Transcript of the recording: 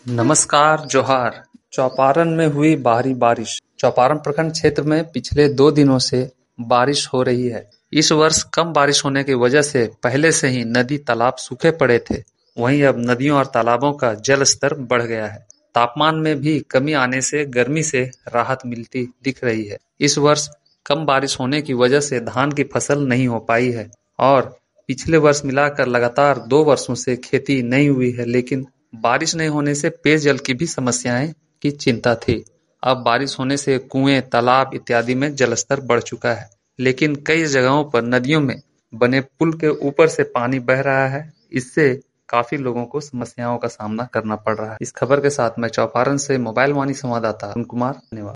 नमस्कार जोहार। चौपारण में हुई भारी बारिश। चौपारण प्रखंड क्षेत्र में पिछले 2 दिनों से बारिश हो रही है। इस वर्ष कम बारिश होने की वजह से पहले से ही नदी तालाब सूखे पड़े थे। वहीं अब नदियों और तालाबों का जल स्तर बढ़ गया है। तापमान में भी कमी आने से गर्मी से राहत मिलती दिख रही है। इस वर्ष कम बारिश होने की वजह से धान की फसल नहीं हो पाई है और पिछले वर्ष मिलाकर लगातार 2 वर्षों से खेती नहीं हुई है, लेकिन बारिश नहीं होने से पेयजल की भी समस्याएं की चिंता थी। अब बारिश होने से कुएं, तालाब इत्यादि में जलस्तर बढ़ चुका है, लेकिन कई जगहों पर नदियों में बने पुल के ऊपर से पानी बह रहा है। इससे काफी लोगों को समस्याओं का सामना करना पड़ रहा है। इस खबर के साथ मैं चौपारण से मोबाइल वाणी संवाददाता अरुण कुमार, धन्यवाद।